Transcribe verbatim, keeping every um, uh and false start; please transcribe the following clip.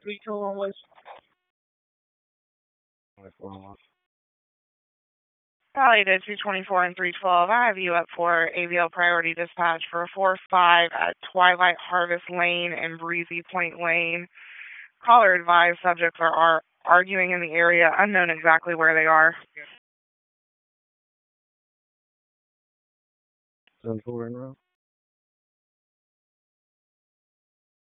three two one West. twenty-four. Valley to two twenty-four and three twelve. I have you up for A V L priority dispatch for four five at Twilight Harvest Lane and Breezy Point Lane. Caller advised subjects are, are arguing in the area, unknown exactly where they are. ten four in route.